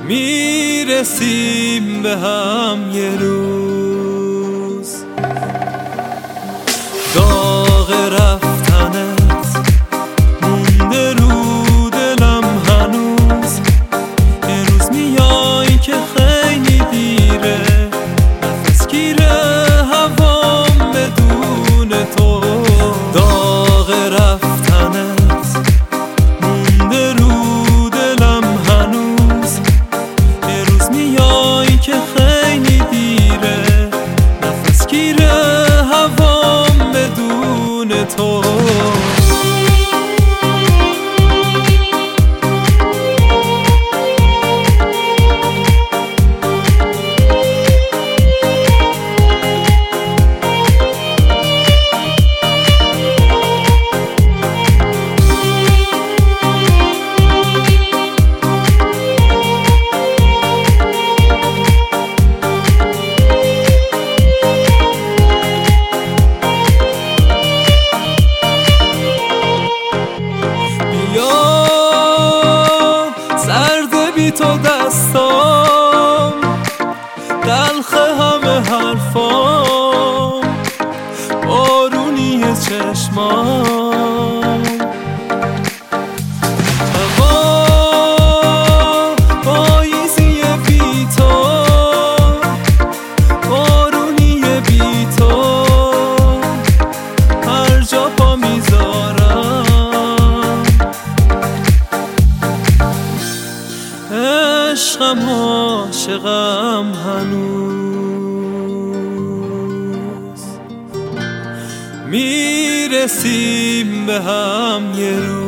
میرسیم به هم یه روز. داغ رفتنت مونده رو دلم هنوز. یه روز میای که خیلی دیره، نفس گیره هوام بدون تو. داغ رفتنت مونده رو دلم هنوز. یه روز میای که خیلی دیره، نفس گیره هوام بدون تو. بی تو دستام تلخ همه حرفام، بارونی چشمام. هوا پاییزی بی تو، بارونی بی تو. هر جا پا میذارم عشقم، عاشقم هنوز. میرسیم به هم یه روز.